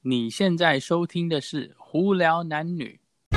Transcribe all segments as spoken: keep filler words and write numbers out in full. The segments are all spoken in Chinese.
你现在收听的是胡聊男女。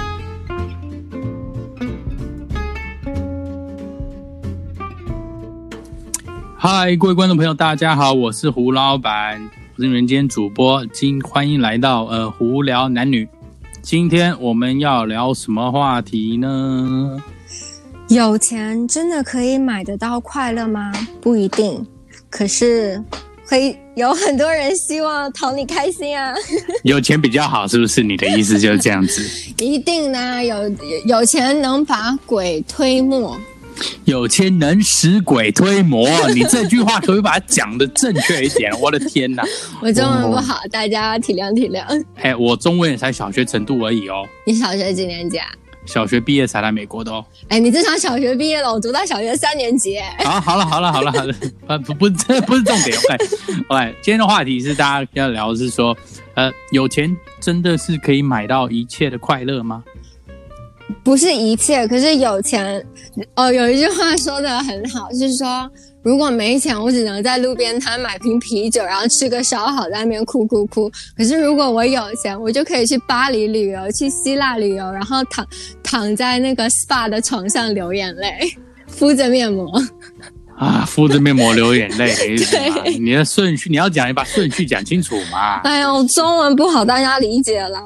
嗨，各位观众朋友，大家好，我是胡老板，我是你们今天主播，今欢迎来到呃胡聊男女。今天我们要聊什么话题呢？ 有钱真的可以买得到快乐吗？不一定，可是会有很多人希望讨你开心啊。 有钱比较好，是不是？你的意思就是这样子？ 一定呢，有有钱能把鬼推磨。 有钱能使鬼推磨，你这句话可不可以把它讲得正确一点？我的天哪！ 我中文不好，哦、大家体谅体谅。 哎，我中文也才小学程度而已哦。 你小学几年级啊？ 小学毕业才来美国的哦。 哎，你至少小学毕业了，我读到小学三年级。 好，好了，好了，好了，好了，不不，这不是重点。OK， OK， 今天的话题是大家要聊的是说，呃，有钱真的是可以买到一切的快乐吗？ 不是一切，可是有钱哦。有一句话说的很好，就是说，如果没钱，我只能在路边摊买瓶啤酒，然后吃个烧烤，在那边哭哭哭。可是如果我有钱，我就可以去巴黎旅游，去希腊旅游，然后躺躺在那个 S P A 的床上流眼泪，敷着面膜啊，敷着面膜流眼泪。对，你的顺序你要讲，你把顺序讲清楚嘛。 哎呦，中文不好，大家理解啦。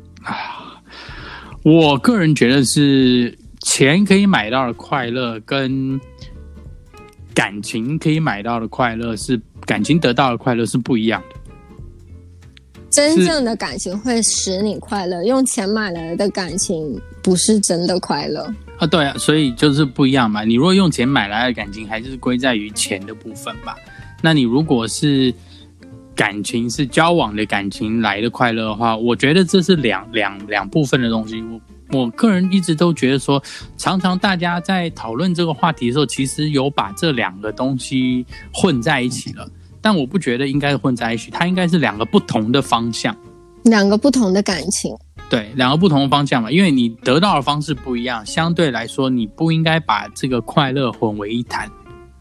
我个人觉得是钱可以买到的快乐跟感情可以买到的快乐是感情得到的快乐是不一样的。 真正的感情会使你快乐，用钱买来的感情不是真的快乐啊。对啊，所以就是不一样嘛。你如果用钱买来的感情，还是归在于钱的部分吧。那你如果是感情是交往的感情来的快乐的话，我觉得这是两两两部分的东西。我我个人一直都觉得说，常常大家在讨论这个话题的时候，其实有把这两个东西混在一起了。但我不觉得应该混在一起，它应该是两个不同的方向， 两个不同的感情。对， 两个不同的方向嘛，因为你得到的方式不一样，相对来说，你不应该把这个快乐混为一谈。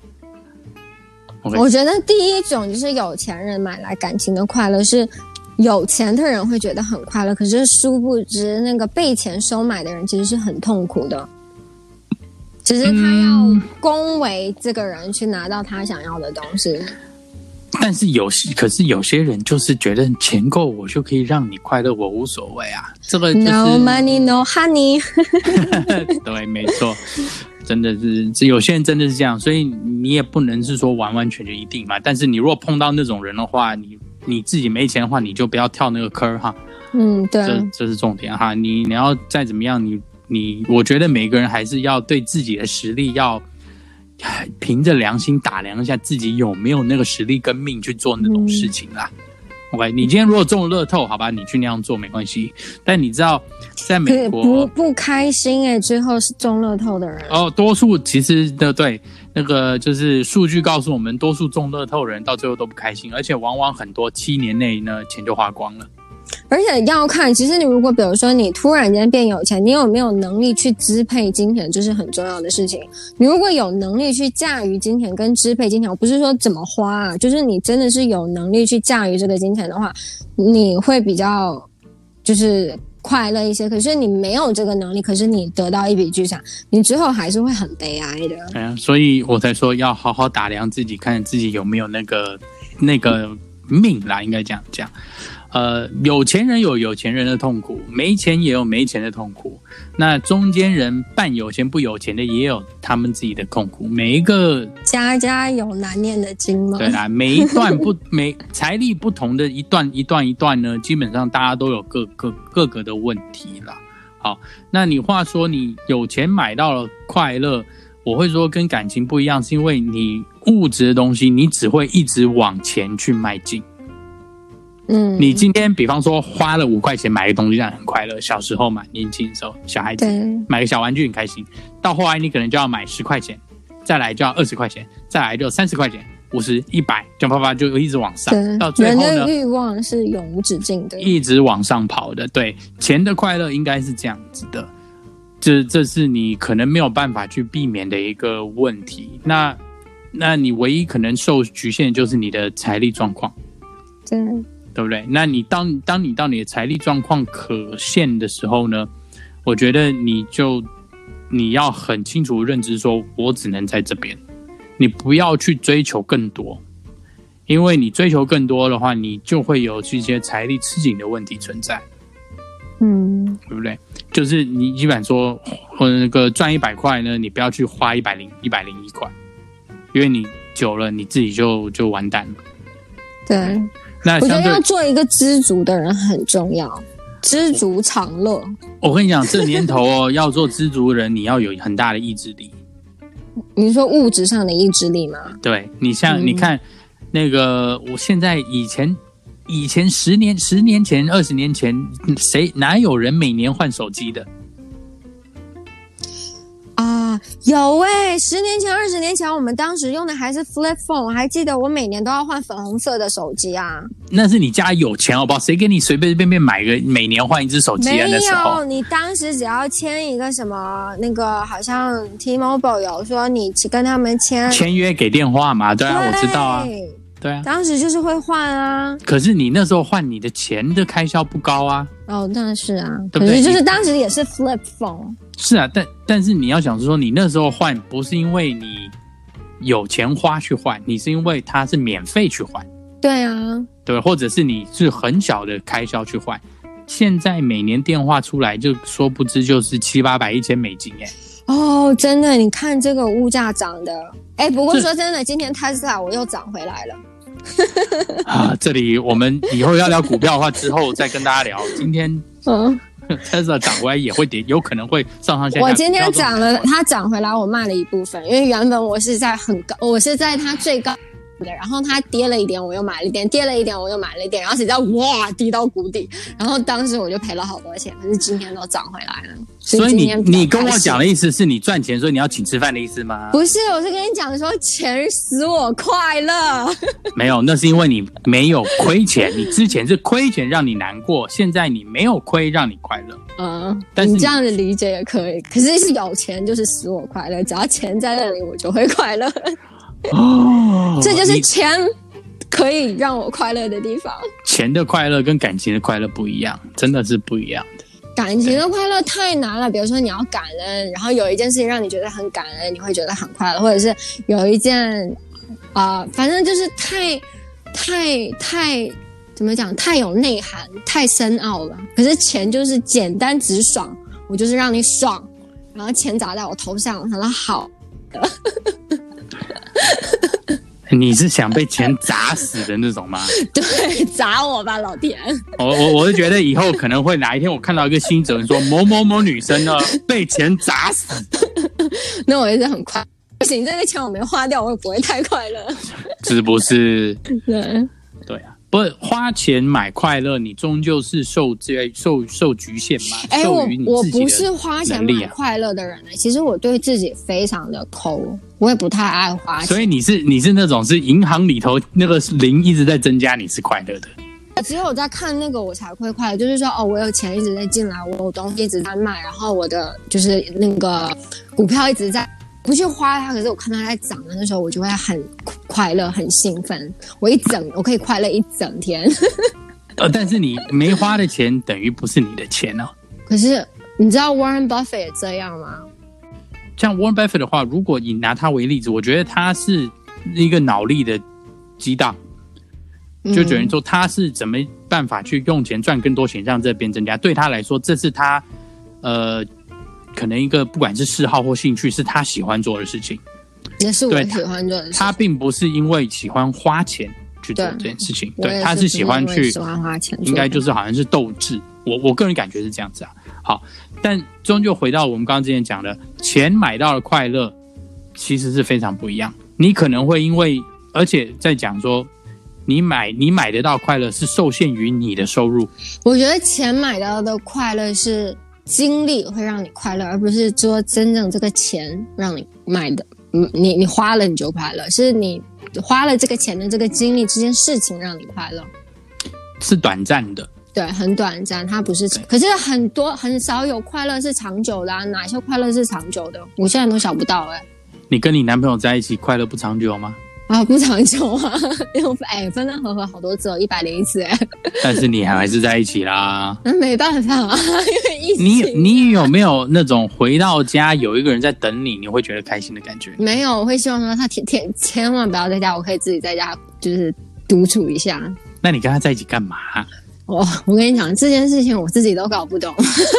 Okay. 我觉得第一种就是有钱人买来感情的快乐，是有钱的人会觉得很快乐，可是殊不知那个被钱收买的人其实是很痛苦的，只是他要恭维这个人去拿到他想要的东西。嗯、 但是有可是有些人就是觉得钱够我就可以让你快乐，我无所谓啊。这个就是 No money no honey 对，没错。真的是，有些人真的是这样，所以你也不能是说完完全全一定嘛。但是你如果碰到那种人的话，你你自己没钱的话，你就不要跳那个坑哈。 嗯，对， 这这是重点哈。你你要再怎么样，你你，我觉得每个人还是要对自己的实力要凭着良心打量一下自己有没有那个实力跟命去做那种事情啦。嗯OK， 你今天如果中了乐透，好吧，你去那样做没关系。但你知道，在美国不不开心哎、欸，最后是中乐透的人哦，多数其实的对那个就是数据告诉我们，多数中乐透的人到最后都不开心，而且往往很多七年内呢钱就花光了。 而且要看，其实你如果比如说你突然间变有钱，你有没有能力去支配金钱，这是很重要的事情。你如果有能力去驾驭金钱跟支配金钱，我不是说怎么花啊，就是你真的是有能力去驾驭这个金钱的话，你会比较就是快乐一些。可是你没有这个能力，可是你得到一笔巨财，你之后还是会很悲哀的。 对啊，所以我才说要好好打量自己，看自己有没有那个那个命啦，应该这样讲。呃，有钱人有有钱人的痛苦，没钱也有没钱的痛苦。那中间人半有钱不有钱的也有他们自己的痛苦。每一个家家有难念的经嘛。 对啦，每一段不每财力不同的一段一段一段呢，基本上大家都有各各各个的问题啦。好，那你话说你有钱买到了快乐，我会说跟感情不一样，是因为你物质的东西，你只会一直往前去迈进。嗯，你今天比方说花了五块钱买个东西，这样很快乐。小时候嘛，年轻的时候，小孩子买个小玩具很开心。到后来你可能就要买十块钱，再来就要二十块钱，再来就三十块钱，五十、一百，这样啪啪就一直往上。到最后呢， 人的欲望是永无止境的， 一直往上跑的。对，钱的快乐应该是这样子的，这这是你可能没有办法去避免的一个问题。那那你唯一可能受局限的就是你的财力状况。 对。 对不对？那你当当你到你的财力状况可限的时候呢，我觉得你就你要很清楚认知说，我只能在这边，你不要去追求更多，因为你追求更多的话，你就会有一些财力吃紧的问题存在， 嗯， 对不对？就是你基本上说，呃，那个赚一百块呢，你不要去花一百零一百零一块，因为你久了你自己就就完蛋了。 对， 那我觉得要做一个知足的人很重要，知足常乐。 我跟你讲，这年头哦，要做知足的人，你要有很大的意志力。 你说物质上的意志力吗？ 对，你像、嗯、你看那个，我现在以前以前十年十年前二十年前，谁哪有人每年换手机的？ 啊，有哎、欸！十年前、二十年前，我们当时用的还是 flip phone， 我还记得我每年都要换粉红色的手机啊。那是你家有钱好不好？谁给你随随便便买个每年换一只手机啊？那时候没有，你当时只要签一个什么那个，好像 T-Mobile 有说你跟他们签签约给电话嘛？对啊，对我知道啊。对啊， 当时就是会换啊。 可是你那时候换你的钱的开销不高啊。 哦，那是啊， 对不对？ 可是就是当时也是 flip phone。 是啊，但但是你要想说，你那时候换不是因为你有钱花去换，你是因为它是免费去换。 对啊， 对，或者是你是很小的开销去换。现在每年电话出来，就说不知就是七八百、一千美金哎。 哦，真的，你看这个物价涨的，哎，不过说真的，今天 Tesla 我又涨回来了。 啊，这里我们以后要聊股票的话，之后再跟大家聊。今天嗯 Tesla 涨回来也会跌，有可能会上上下下。 我今天涨了，它涨回来，我卖了一部分，因为原本我是在很高，我是在它最高的，然后它跌了一点，我又买了一点，跌了一点，我又买了一点，然后谁知道哇低到谷底，然后当时我就赔了好多钱，可是今天都涨回来了。 所以你你跟我讲的意思是你赚钱，所以你要请吃饭的意思吗？ 不是，我是跟你讲说钱使我快乐。 没有，那是因为你没有亏钱，你之前是亏钱让你难过，现在你没有亏让你快乐。 嗯，但是 你, 你这样子理解也可以，可是是有钱就是使我快乐，只要钱在那里我就会快乐。哦，这就是钱可以让我快乐的地方。 钱的快乐跟感情的快乐不一样，真的是不一样的。 感情的快乐太难了，比如说你要感恩，然后有一件事情让你觉得很感恩，你会觉得很快乐，或者是有一件啊、呃，反正就是太太太怎么讲，太有内涵，太深奥了。可是钱就是简单直爽，我就是让你爽，然后钱砸在我头上，我想说好。 你是想被钱砸死的那种吗？ 对，砸我吧，老天！ 我我我是觉得以后可能会哪一天我看到一个新闻说某某某女生呢被钱砸死， 那我也是很快。不行，这个钱我没花掉，我也不会太快乐， 是不是？ 对对啊。不是花钱买快乐，你终究是受这受受局限嘛？ 哎、欸，我我不是花钱买啊快乐的人、欸、其实我对自己非常的抠，我也不太爱花钱。 所以你是你是那种是银行里头那个零一直在增加，你是快乐的。 只有在看那个我才会快乐，就是说哦，我有钱一直在进来，我有东西一直在卖，然后我的就是那个股票一直在。不去花它，可是我看它在涨的那时候，我就会很快乐、很兴奋。我一整，我可以快乐一整天。 呃，但是你没花的钱等于不是你的钱哦。 可是你知道 Warren Buffett 也这样吗？ 像 Warren Buffett 的话，如果你拿他为例子，我觉得他是一个脑力的激荡，就等于说他是怎么办法去用钱赚更多钱，让这边增加。对他来说，这是他呃。可能一个不管是嗜好或兴趣，是他喜欢做的事情， 也是我喜欢做的事情。 他并不是因为喜欢花钱去做这件事情，对，对他是喜欢去， 喜欢花钱， 应该就是好像是斗志。我我个人感觉是这样子啊。好，但终究回到我们刚刚之前讲的，钱买到的快乐其实是非常不一样。你可能会因为，而且在讲说，你买你买得到快乐是受限于你的收入。 我觉得钱买到的快乐是。经历会让你快乐，而不是说真正这个钱让你买的，你你花了你就快乐，是你花了这个钱的这个经历，这件事情让你快乐， 是短暂的， 对，很短暂，它不是，可是很多很少有快乐是长久的啊，哪些快乐是长久的？我现在都想不到哎、欸。 你跟你男朋友在一起快乐不长久吗？ 啊，不长久啊，哎，分分合合好多次哦，一百零一次哎。 但是你还是在一起啦。 那没办法啊，因为疫情。 你你有没有那种回到家有一个人在等你，你会觉得开心的感觉？ 没有，我会希望说他天天千万不要在家，我可以自己在家就是独处一下。 那你跟他在一起干嘛？ 哦，我跟你讲这件事情，我自己都搞不懂。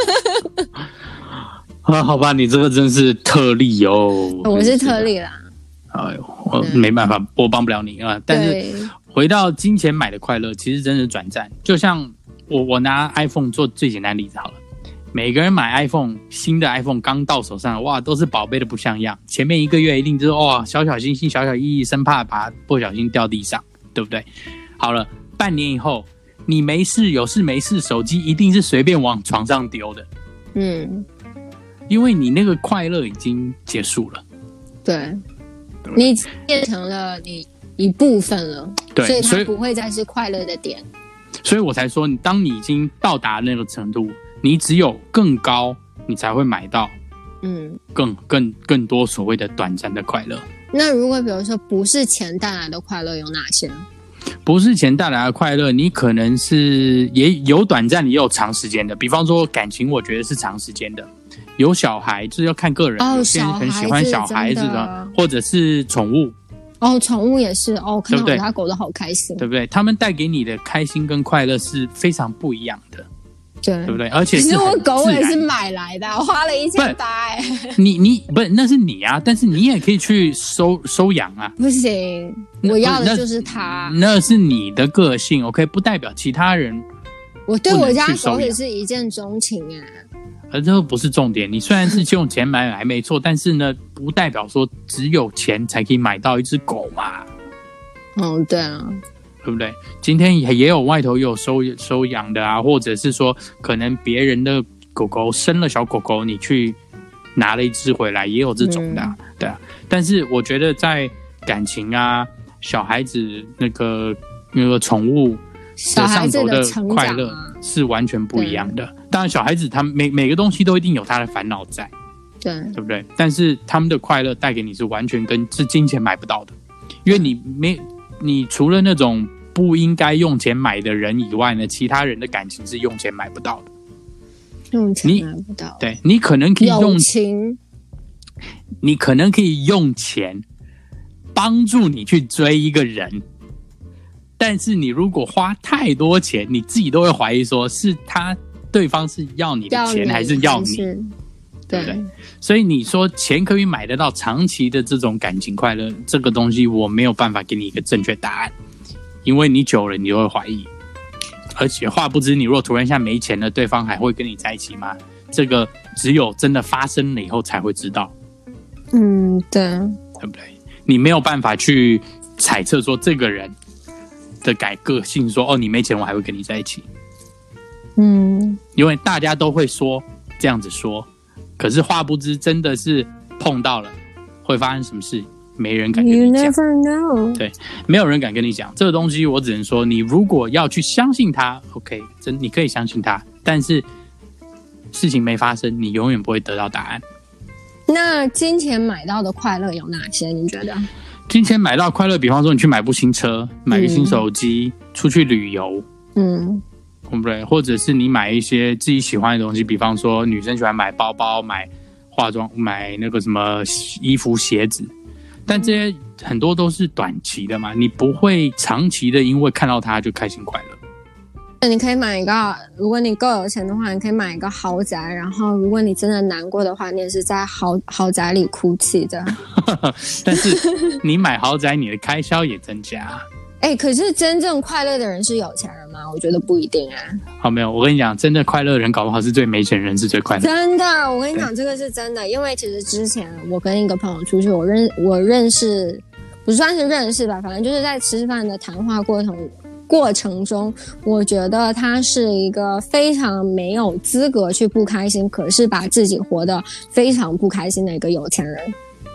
啊，好吧，你这个真是特例哦。 我是特例啦。 哎呦，我没办法，我帮不了你啊。但是回到金钱买的快乐，其实真的是短暂。就像我我拿 iPhone 做最简单的例子好了，每个人买 iPhone 新的 iPhone 刚到手上，哇，都是宝贝的不像样。前面一个月一定就是哇小小心心、小小翼翼，生怕把它不小心掉地上，对不对？好了，半年以后，你没事有事没事，手机一定是随便往床上丢的。嗯，因为你那个快乐已经结束了。 对。你变成了你一部分了，对，所以它不会再是快乐的点。 所以我才说，你当你已经到达那个程度，你只有更高，你才会买到，嗯，更更更多所谓的短暂的快乐。 那如果比如说不是钱带来的快乐有哪些？ 不是钱带来的快乐，你可能是也有短暂，也有长时间的。比方说感情，我觉得是长时间的。有小孩就是要看个人， 哦、 有些人很喜欢小孩子的，或者是宠物。 哦，宠物也是哦，看到我家狗都好开心， 对不对？他们带给你的开心跟快乐是非常不一样的， 对， 对不对？而且是其实我狗也是买来的，我花了一千八哎。 你你不是那是你啊，但是你也可以去收收养啊。 不行，我要的就是它。 那, 那是你的个性 ，OK， 不代表其他人。 我对我家狗也是一见钟情哎。 而这不是重点，你虽然是用钱买还没错，但是呢，不代表说只有钱才可以买到一只狗嘛。 嗯，对啊， 对不对？今天也有外头也有收收养的啊，或者是说可能别人的狗狗生了小狗狗，你去拿了一只回来，也有这种的、啊嗯，对啊。但是我觉得在感情啊、小孩子那个那个宠物的上头的快乐是完全不一样的。当然，小孩子他每每个东西都一定有他的烦恼在， 对对不对？但是他们的快乐带给你是完全跟是金钱买不到的，因为你没你除了那种不应该用钱买的人以外呢，其他人的感情是用钱买不到的。 用钱买不到， 对，你可能可以用友情， 你可能可以用钱帮助你去追一个人。但是你如果花太多钱，你自己都会怀疑说是他对方是要你的钱还是要你，对不对？所以你说钱可以买得到长期的这种感情快乐，这个东西我没有办法给你一个正确答案，因为你久了你就会怀疑。而且话不知，你如果突然一下没钱了，对方还会跟你在一起吗？这个只有真的发生了以后才会知道。 嗯，对， 对不对？你没有办法去猜测说这个人的改个性说，哦，你没钱我还会跟你在一起。嗯，因为大家都会说这样子说，可是话不知真的是碰到了会发生什么事，没人敢跟你讲。 You never know。 对，没有人敢跟你讲这个东西。我只能说，你如果要去相信他 OK， 真你可以相信他，但是事情没发生，你永远不会得到答案。 那金钱买到的快乐有哪些？你觉得？ 金钱买到快乐，比方说你去买部新车，买个新手机、嗯、出去旅游，嗯，对不对？或者是你买一些自己喜欢的东西，比方说女生喜欢买包包、买化妆、买那个什么衣服、鞋子，但这些很多都是短期的嘛，你不会长期的因为看到它就开心快乐。 你可以买一个，如果你够有钱的话，你可以买一个豪宅，然后如果你真的难过的话，你也是在豪豪宅里哭泣的。 但是你买豪宅，你的开销也增加。 哎、欸，可是真正快乐的人是有钱人吗？我觉得不一定啊。 好，没有，我跟你讲，真正快乐的人搞不好是最没钱人是最快乐的。 真的，我跟你讲，这个是真的，因为其实之前我跟一个朋友出去，我认我认识，不算是认识吧，反正就是在吃饭的谈话过程。过程中，我觉得他是一个非常没有资格去不开心，可是把自己活得非常不开心的一个有钱人。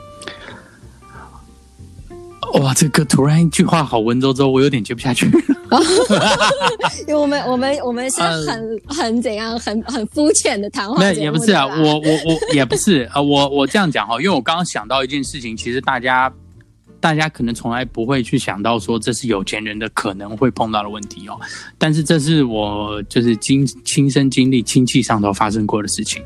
哇，这个突然一句话好文绉绉，我有点接不下去。 因为我们我们我们是很、呃、很怎样，很很肤浅的谈话节目。 也不是啊，我我我也不是啊，我我这样讲哈，因为我刚刚想到一件事情，其实大家大家可能从来不会去想到说这是有钱人的可能会碰到的问题哦。但是这是我就是经亲身经历亲戚上头发生过的事情。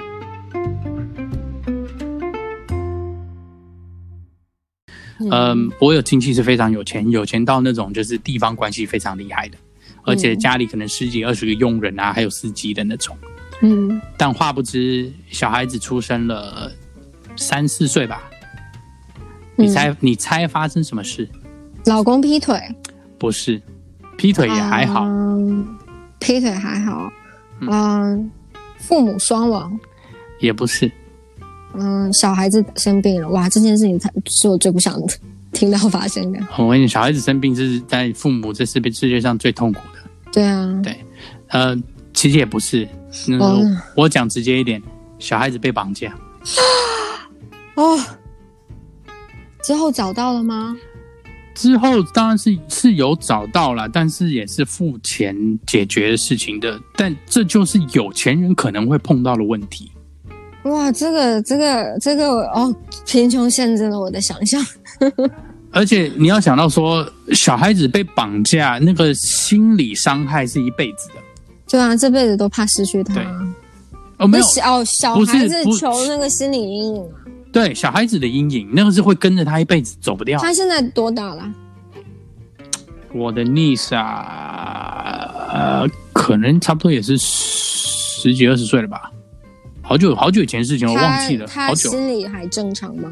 嗯，我有亲戚是非常有钱，有钱到那种就是地方关系非常厉害的，而且家里可能十几二十个佣人啊，还有司机的那种。嗯，但话不知小孩子出生了三四岁吧，你猜、嗯、你猜发生什么事？ 老公劈腿？不是，劈腿也还好。 嗯，劈腿还好。嗯，嗯父母双亡？ 也不是。 嗯，小孩子生病了，哇，这件事情才是我最不想听到发生的。 我跟你，小孩子生病是在父母这世界上最痛苦的。 对啊， 对，呃，其实也不是。嗯哦、我讲直接一点，小孩子被绑架。 哦，之后找到了吗？ 之后当然是是有找到啦，但是也是付钱解决的事情的。但这就是有钱人可能会碰到的问题。 哇，这个这个这个哦，贫穷限制了我的想象。 而且你要想到说，小孩子被绑架，那个心理伤害是一辈子的。 对啊，这辈子都怕失去他。 对，哦没有哦，小孩子求那个心理阴影啊。 对，小孩子的阴影，那个是会跟着他一辈子走不掉。 他现在多大了？ 我的 niece 啊，呃，可能差不多也是十几二十岁了吧。好久好久以前的事情，我忘记了。 他心理还正常吗？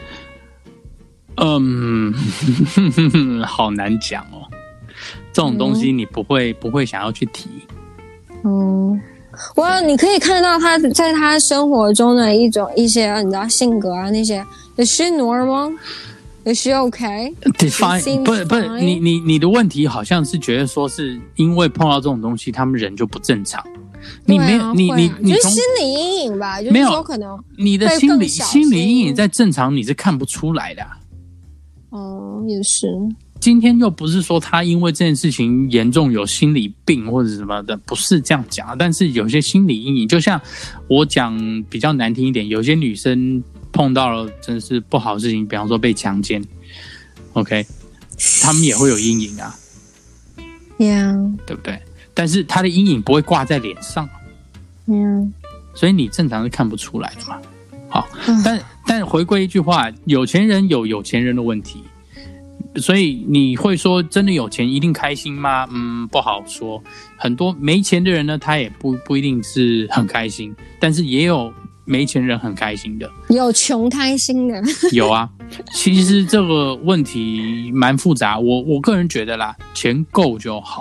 嗯，好难讲哦。这种东西你不会、嗯、不会想要去提。哦， 我你可以看到他在他生活中的一种一些你知道性格啊那些 ，Is she normal? Is she okay? Define 不不是你你你的问题好像是觉得说是因为碰到这种东西，他们人就不正常。你没有、啊、你你你就是心理阴影吧？就是说可能你的心理心理阴影在正常你是看不出来的、啊。 哦，也是。 今天又不是说他因为这件事情严重有心理病或者什么的，不是这样讲。但是有些心理阴影，就像我讲比较难听一点，有些女生碰到了真是不好的事情，比方说被强奸 ，OK， 他们也会有阴影啊 ，Yeah， 对不对？但是他的阴影不会挂在脸上 ，Yeah， 所以你正常是看不出来的嘛。好，但但回归一句话，有钱人有有钱人的问题。所以你会说真的有钱一定开心吗？嗯，不好说。很多没钱的人呢，他也不不一定是很开心，但是也有没钱人很开心的， 有穷开心的， 有啊。其实这个问题蛮复杂，我我个人觉得啦，钱够就好。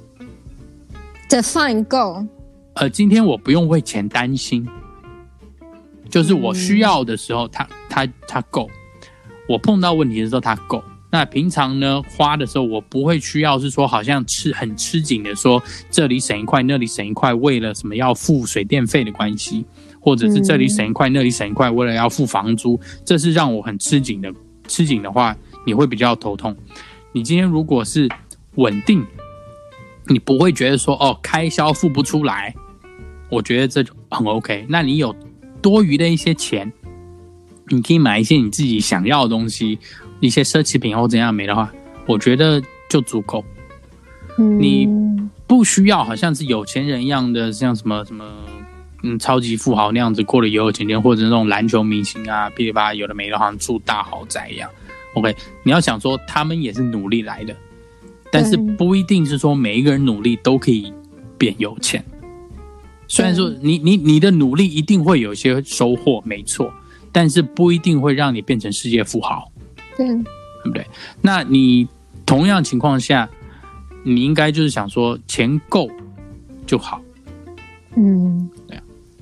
Define 够。 呃，今天我不用为钱担心，就是我需要的时候，他他他够；我碰到问题的时候，他够。那平常呢花的时候，我不会需要是说好像吃很吃紧的说这里省一块那里省一块，为了什么要付水电费的关系，或者是这里省一块那里省一块，为了要付房租，这是让我很吃紧的。吃紧的话，你会比较头痛。你今天如果是稳定，你不会觉得说哦开销付不出来，我觉得这就很 OK。那你有多余的一些钱，你可以买一些你自己想要的东西。一些奢侈品或怎样没的话，我觉得就足够。嗯，你不需要好像是有钱人一样的，像什么什么嗯超级富豪那样子过得有有钱钱，或者那种篮球明星啊，噼里啪啦有的没的，好像住大豪宅一样。OK， 你要想说他们也是努力来的，但是不一定是说每一个人努力都可以变有钱。虽然说你你你的努力一定会有一些收获，没错，但是不一定会让你变成世界富豪。 对，对不对？那你同样情况下，你应该就是想说钱够就好。 嗯， 对啊。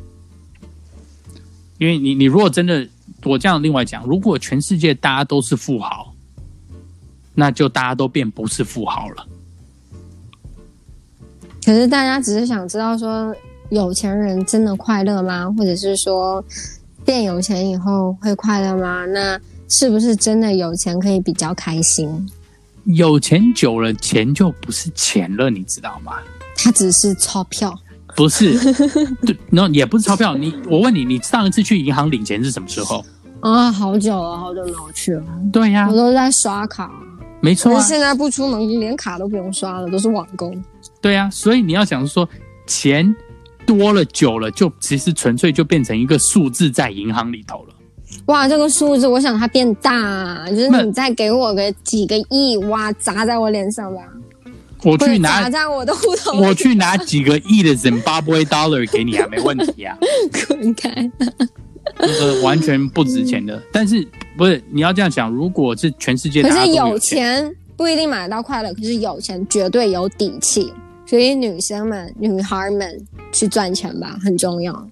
因为你你如果真的，我这样另外讲，如果全世界大家都是富豪，那就大家都变不是富豪了。 可是大家只是想知道说，有钱人真的快乐吗？或者是说，变有钱以后会快乐吗？那是不是真的有钱可以比较开心？ 有钱久了，钱就不是钱了，你知道吗？ 它只是钞票， 不是，对，no, 也不是钞票。你，我问你，你上一次去银行领钱是什么时候？ 啊，好久了，好久没有去了。 对呀、啊， 我都在刷卡。 没错、啊， 现在不出门，连卡都不用刷了，都是网购。 对啊，所以你要想说，钱多了久了，就其实纯粹就变成一个数字在银行里头了。 哇，这个数字，我想它变大、啊，就是你再给我个几个亿，哇，砸在我脸上吧。 我去拿砸在我的户头， 我去拿几个亿的 Zimbabwe dollar 给你啊，没问题啊。 滚开！ 这个完全不值钱的，但是不是你要这样想？如果是全世界大家都有钱， 可是有钱不一定买得到快乐，可是有钱绝对有底气。所以女生们、女孩们去赚钱吧，很重要。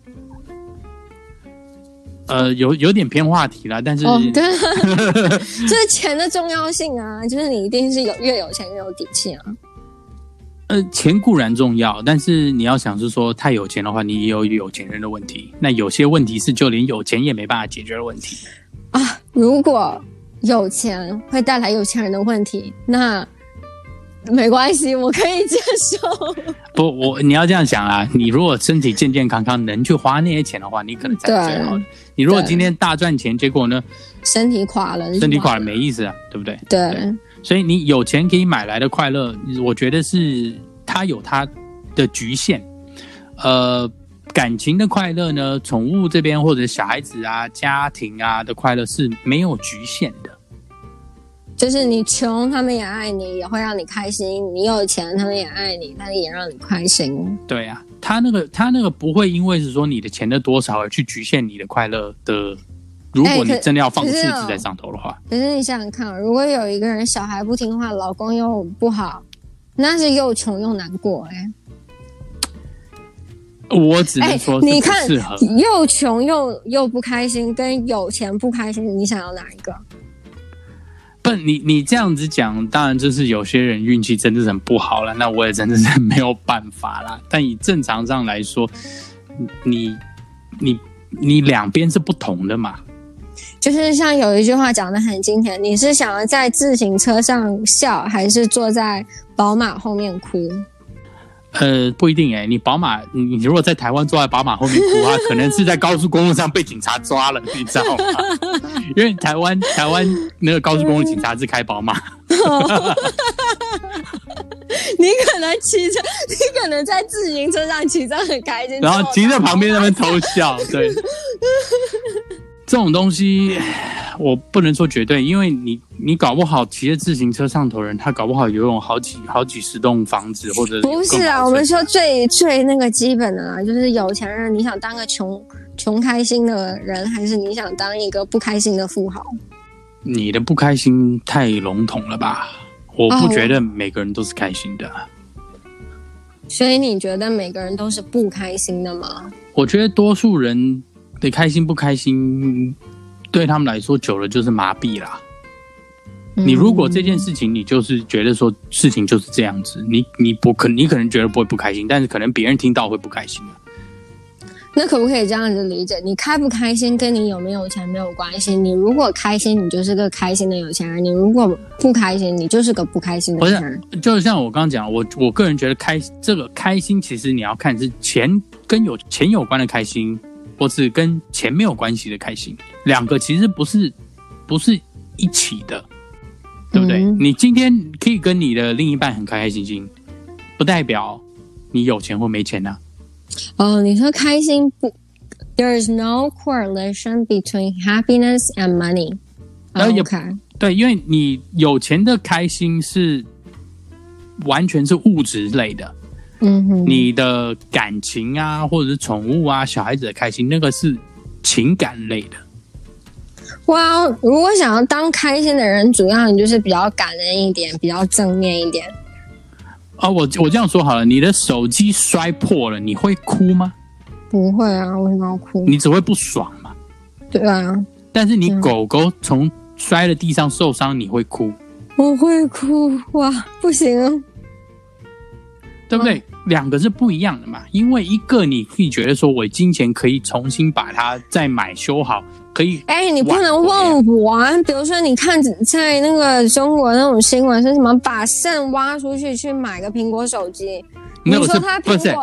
呃，有有点偏话题啦，但是、 哦、对，就是钱的重要性啊，就是你一定是有越有钱越有底气啊。 呃，钱固然重要，但是你要想是说，太有钱的话，你也有有钱人的问题。那有些问题是就连有钱也没办法解决的问题啊。如果有钱会带来有钱人的问题，那没关系，我可以接受。 不，我你要这样想啊，你如果身体健健康康，能去花那些钱的话，你可能才是最好的。你如果今天大赚钱，结果呢， 身体垮了， 身体垮了没意思啊，对不对？ 对。 对，所以你有钱可以买来的快乐，我觉得是它有它的局限。呃，感情的快乐呢，宠物这边或者小孩子啊、家庭啊的快乐是没有局限的。 就是你穷，他们也爱你，也会让你开心；你有钱，他们也爱你，但是也让你开心。 对啊，他那个他那个不会因为是说你的钱的多少而去局限你的快乐的。如果你真的要放数字在上头的话， 可是，可是你想想看，如果有一个人小孩不听话，老公又不好，那是又穷又难过哎、 欸。我只能说， 你看，又穷又又不开心，跟有钱不开心，你想要哪一个？ 不，你你这样子讲，当然就是有些人运气真的是很不好了，那我也真的是没有办法啦。但以正常上来说，你你你两边是不同的嘛。 就是像有一句话讲得很经典，你是想要在自行车上笑，还是坐在宝马后面哭？ 呃，不一定哎、欸，你宝马，你你如果在台湾坐在宝马后面哭啊，可能是在高速公路上被警察抓了，你知道吗？因为台湾台湾那个高速公路警察是开宝马。 你可能骑车，你可能在自行车上骑着很开心， 然后骑在旁边那边偷笑，对。这种东西我不能说绝对，因为你你搞不好骑在自行车上头人，他搞不好游泳好几好几十栋房子，或者不是啊，我们说最最那个基本的啦，就是有钱人，你想当个穷穷开心的人，还是你想当一个不开心的富豪？ 你的不开心太笼统了吧？我不觉得每个人都是开心的。哦， 所以你觉得每个人都是不开心的吗？ 我觉得多数人的开心不开心对他们来说久了就是麻痹啦。嗯、你如果这件事情你就是觉得说事情就是这样子，你你不可你可能觉得不会不开心，但是可能别人听到会不开心的。 那可不可以这样子理解，你开不开心跟你有没有钱没有关系，你如果开心你就是个开心的有钱人，你如果不开心你就是个不开心的有钱人。 就像我刚刚讲，我我个人觉得开这个开心其实你要看是钱跟有钱有关的开心，或是跟钱没有关系的开心，两个其实不是不是一起的，对不对？嗯、你今天可以跟你的另一半很开开心心，不代表你有钱或没钱啊。 哦，你说开心不 ？There is no correlation between happiness and money. OK， 对，因为你有钱的开心是完全是物质类的。 嗯哼， 你的感情啊，或者是宠物啊、小孩子的开心，那个是情感类的。 哇，如果想要当开心的人，主要你就是比较感恩一点，比较正面一点。 啊，我我这样说好了，你的手机摔破了，你会哭吗？ 不会啊，为什么要哭？ 你只会不爽嘛。 对啊。 但是你狗狗从摔了地上受伤，你会哭？ 我会哭，哇，不行。 对不对？两个是不一样的嘛，因为一个你可以觉得说我金钱可以重新把它再买修好，可以。 哎，你不能问我啊！比如说，你看在那个中国那种新闻是什么，把肾挖出去去买个苹果手机，你说他苹果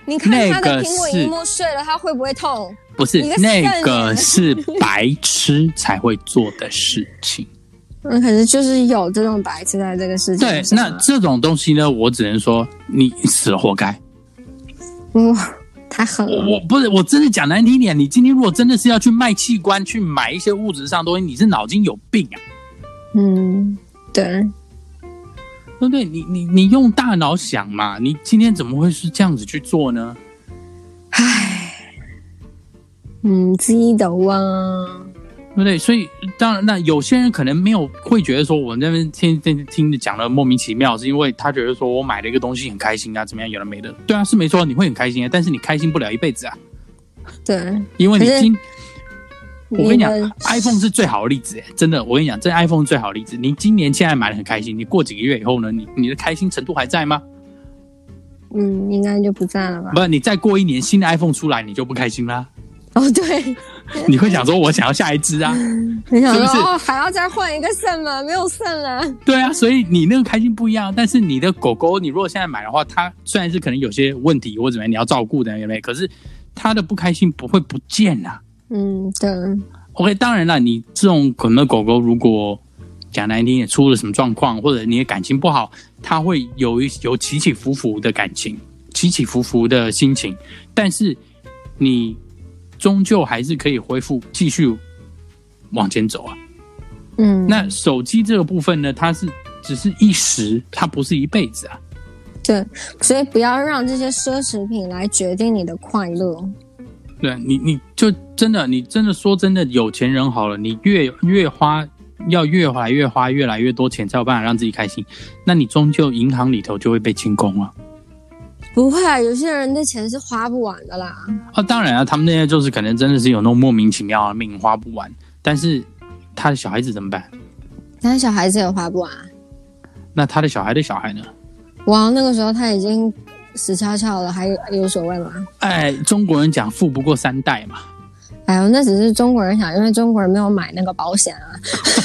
你看他的苹果萤幕碎了，他会不会痛？ 不是，那个是白痴才会做的事情。 嗯，可是就是有这种白痴在这个世界上。 对，那这种东西呢，我只能说你死了活该。 哇，太狠了！ 我不是，我真的讲难听一点，你今天如果真的是要去卖器官，去买一些物质上的东西，你是脑筋有病啊。 嗯，对。 对不对？你你你用大脑想嘛，你今天怎么会是这样子去做呢？ 唉，唔知道啊， 对不对？所以当然，那有些人可能没有会觉得说，我那边听听听讲的莫名其妙，是因为他觉得说我买了一个东西很开心啊，怎么样，有的没的。对啊，是没错，你会很开心啊，但是你开心不了一辈子啊。 对， 因为你今我跟你讲 ，iPhone 是最好的例子，真的。我跟你讲，这 iPhone 是最好的例子。你今年现在买的很开心，你过几个月以后呢，你你的开心程度还在吗？ 嗯，应该就不在了吧？ 不，你再过一年新的 iPhone 出来，你就不开心啦。 哦，对， 你会想说，我想要下一支啊， 你想说是不是？ 哦，还要再换一个肾吗？没有肾了。 对啊，所以你那个开心不一样。但是你的狗狗，你如果现在买的话，它虽然是可能有些问题或怎么样，你要照顾的，有没有？可是它的不开心不会不见啊。 嗯，对。 OK， 当然了，你这种可能狗狗如果讲难听点出了什么状况，或者你的感情不好，它会有一有起起伏伏的感情，起起伏伏的心情，但是你终究还是可以恢复，继续往前走啊。 嗯， 那手机这个部分呢，它是只是一时，它不是一辈子啊。 对，所以不要让这些奢侈品来决定你的快乐。 对，你你就真的，你真的说真的，有钱人好了，你越越花，要越来越花越来越多钱，才有办法让自己开心。那你终究银行里头就会被清空了。 不会啊，有些人的钱是花不完的啦。 啊，当然啊，他们那些就是可能真的是有那种莫名其妙的命花不完，但是他的小孩子怎么办？ 他的小孩子也花不完。 那他的小孩的小孩呢？ 哇，那个时候他已经死翘翘了，还有有所谓吗？ 哎，中国人讲富不过三代嘛。 哎呦，那只是中国人想，因为中国人没有买那个保险啊。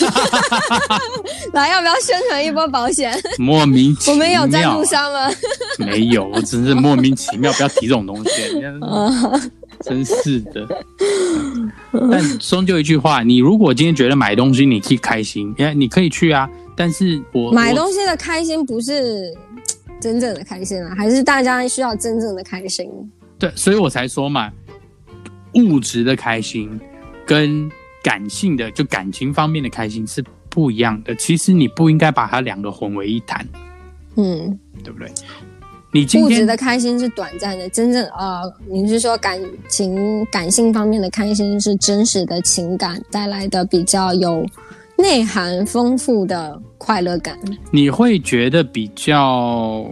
来，要不要宣传一波保险？ 莫名其妙， 我们有赞助商吗？ 没有，我只是莫名其妙，不要提这种东西。真是的。但终究一句话，你如果今天觉得买东西你可以开心，你可以去啊。但是我买东西的开心不是真正的开心啊，还是大家需要真正的开心。 对，所以我才说嘛，物质的开心跟感性的，就感情方面的开心是不一样的。其实你不应该把它两个混为一谈，嗯，对不对？你今天物质的开心是短暂的，真正呃，你是说感情感性方面的开心是真实的情感带来的比较有内涵丰富的快乐感， 你会觉得比较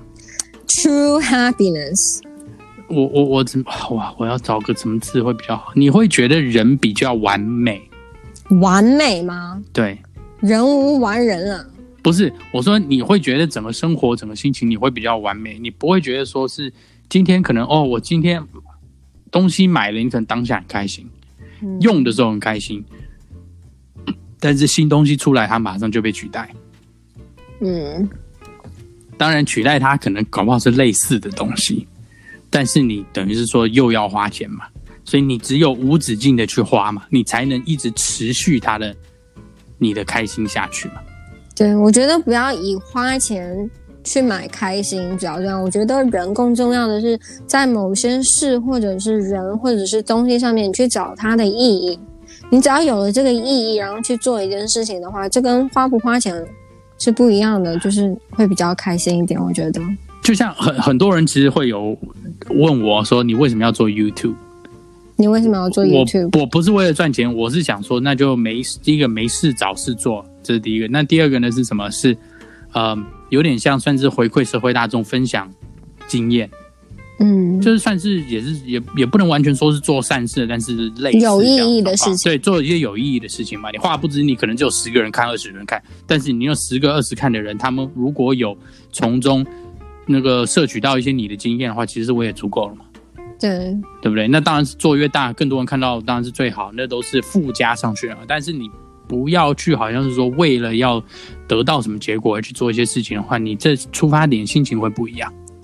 true happiness。 我我我怎么哇？我要找个什么字会比较好？你会觉得人比较完美？ 完美吗？ 对， 人无完人啊。 不是，我说你会觉得整个生活、整个心情你会比较完美，你不会觉得说是今天可能哦，我今天东西买了，你可能当下很开心，嗯、用的时候很开心，但是新东西出来，它马上就被取代。嗯，当然取代它可能搞不好是类似的东西。但是你等于是说又要花钱嘛，所以你只有无止境的去花嘛，你才能一直持续它的你的开心下去嘛。 对，我觉得不要以花钱去买开心比较重要。我觉得人更重要的是在某些事或者是人或者是东西上面，你去找它的意义。你只要有了这个意义，然后去做一件事情的话，这跟花不花钱是不一样的，就是会比较开心一点。我觉得就像很很多人其实会有问我说，你为什么要做 YouTube？ 你为什么要做 YouTube？ 我, 我不是为了赚钱，我是想说，那就没第一个没事找事做，这是第一个。那第二个呢是什么？是呃，有点像算是回馈社会大众，分享经验。嗯，就是算是也是也也不能完全说是做善事，但是类似有意义的事情。 对，做一些有意义的事情嘛。你话不知，你可能只有十个人看，二十个人看，但是你有十个、二十看的人，他们如果有从中那个摄取到一些你的经验的话，其实我也足够了嘛。 对， 对不对？那当然是做越大，更多人看到当然是最好，那都是附加上去了。但是你不要去好像是说为了要得到什么结果而去做一些事情的话，你这出发点心情会不一样。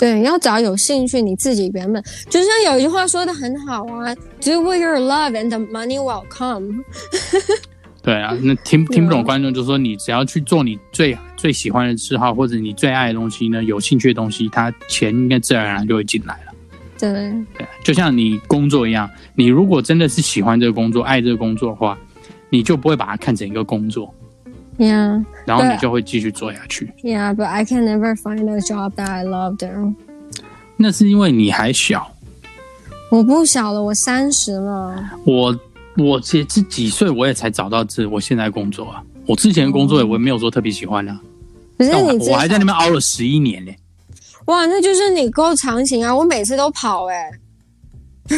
对，要找有兴趣，你自己原本就像有一句话说的很好啊 ，Do what you love and the money will come 。 对啊，那听听不懂观众就说，你只要去做你最最喜欢的嗜好或者你最爱的东西呢，有兴趣的东西，它钱应该自然而然就会进来了。 对， 对，就像你工作一样，你如果真的是喜欢这个工作、爱这个工作的话，你就不会把它看成一个工作。 Yeah， 然后你就会继续做下去。 Yeah, but I can never find a job that I love there. 那是因为你还小。 我不小了，我三十了。 我我也是几岁，我也才找到这我现在工作啊。我之前的工作也我也没有说特别喜欢啊。 可是你我, 我还在那边熬了十一年呢、欸。 哇，那就是你够长情啊！我每次都跑哎、欸。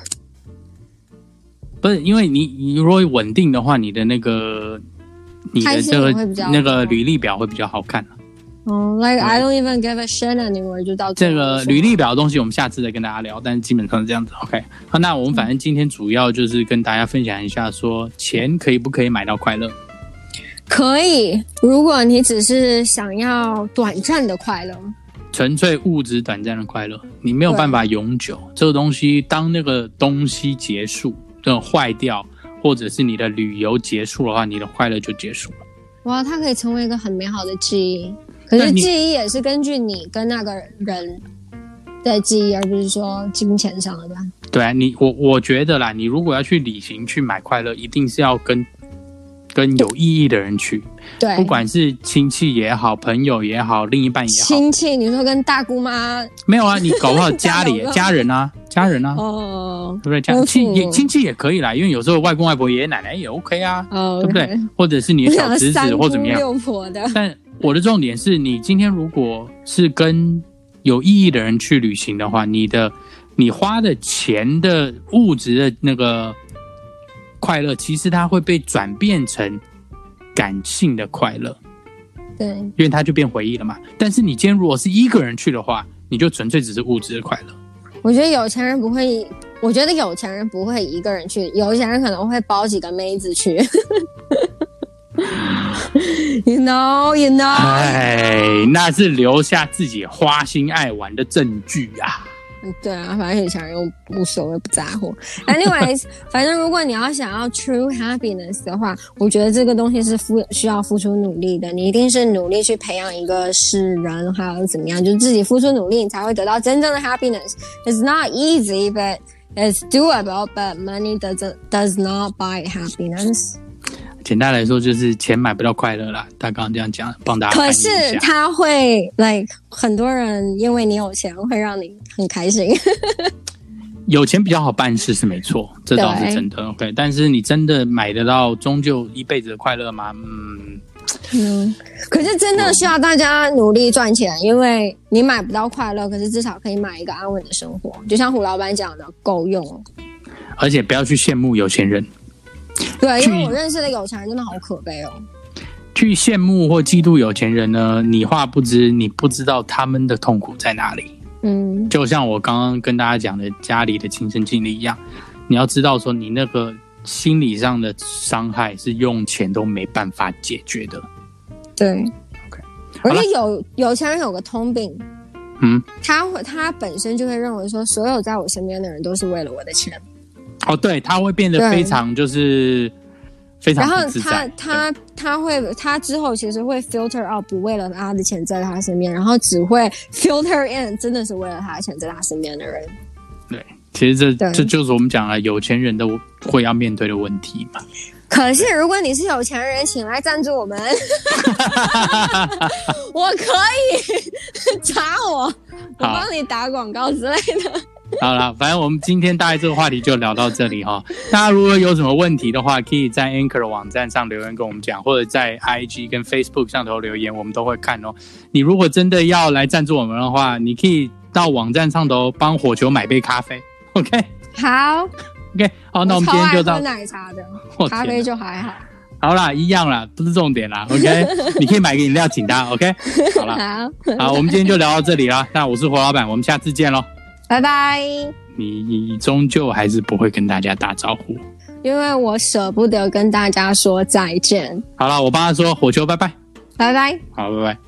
不是因为你你如果稳定的话，你的那个你的这个那个履历表会比较好看、啊。 哦、oh, ，like I don't even give a shit anymore， 就到这个履历表的东西，我们下次再跟大家聊。但是基本上是这样子 ，OK。好，那我们反正今天主要就是跟大家分享一下说，说钱可以不可以买到快乐？ 可以，如果你只是想要短暂的快乐， 纯粹物质短暂的快乐，你没有办法永久。这个东西，当那个东西结束，这坏掉，或者是你的旅游结束的话，你的快乐就结束了。 哇，它可以成为一个很美好的记忆。可是记忆也是根据你跟那个人的记忆，而不是说金钱上的吧？ 对啊，你我我觉得啦，你如果要去旅行去买快乐，一定是要跟跟有意义的人去， 对， 不管是亲戚也好，朋友也好，另一半也好。 亲戚，你说跟大姑妈？ 没有啊，你搞不好家里家人啊，家人啊， 哦， 对不对？家亲也亲戚也可以啦，因为有时候外公外婆、爷爷奶奶也 OK 啊， 哦， 对不对？或者是你的小侄子或怎么样？ 六婆的， 但我的重点是你今天如果是跟有意义的人去旅行的话，你的你花的钱的物质的那个快乐，其实它会被转变成感性的快乐， 对， 因为它就变回忆了嘛。但是你今天如果是一个人去的话，你就纯粹只是物质的快乐。 我觉得有钱人不会，我觉得有钱人不会一个人去，有钱人可能会包几个妹子去。You know, you know. 哎，那是留下自己花心爱玩的证据啊。 对啊，反正有钱人又无所谓，不在乎。Anyways， 反正如果你要想要 true happiness 的话，我觉得这个东西是付需要付出努力的。你一定是努力去培养一个是人，还有怎么样，就是自己付出努力，你才会得到真正的 happiness. It's not easy, but it's doable. But money does does not buy happiness. 简单来说就是钱买不到快乐啦，他刚刚这样讲，帮大家翻译一下。 可是他会 like 很多人因为你有钱会让你很开心。 有钱比较好办事是没错，这倒是真的 OK。但是你真的买得到终究一辈子的快乐吗？嗯嗯，可是真的需要大家努力赚钱，因为你买不到快乐，可是至少可以买一个安稳的生活。就像胡老板讲的，够用。 而且不要去羡慕有钱人。 对，因为我认识的有钱人真的好可悲哦。 去羡慕或嫉妒有钱人呢，你话不知，你不知道他们的痛苦在哪里。嗯，就像我刚刚跟大家讲的家里的亲身经历一样，你要知道说你那个心理上的伤害是用钱都没办法解决的。 对 ，OK。而且有有钱人有个通病，嗯，他会他本身就会认为说，所有在我身边的人都是为了我的钱。 哦，对，他会变得非常就是非常不自在。 然后他他他会他之后其实会 filter out 不为了他的钱在他身边，然后只会 filter in 真的是为了他的钱在他身边的人。 对，其实这这就是我们讲了有钱人的会要面对的问题嘛。 可是如果你是有钱人，请来赞助我们，我可以查我，我帮你打广告之类的。 好了，反正我们今天大概这个话题就聊到这里哈。大家如果有什么问题的话，可以在 Anchor 的网站上留言跟我们讲，或者在 I G 跟 Facebook 上头留言，我们都会看哦。你如果真的要来赞助我们的话，你可以到网站上头帮火球买杯咖啡 ，OK？ 好 ，OK， 好，那我们今天就到。 我超爱喝奶茶的，咖啡就还好。 好啦，一样啦，不是重点啦 ，OK？ 你可以买个饮料请他 ，OK？ 好啦，好，好，我们今天就聊到这里啦。那我是火老板，我们下次见咯。 拜拜。 你你终究还是不会跟大家打招呼， 因为我舍不得跟大家说再见。 好了，我帮他说火球拜拜， 拜拜， 好，拜拜。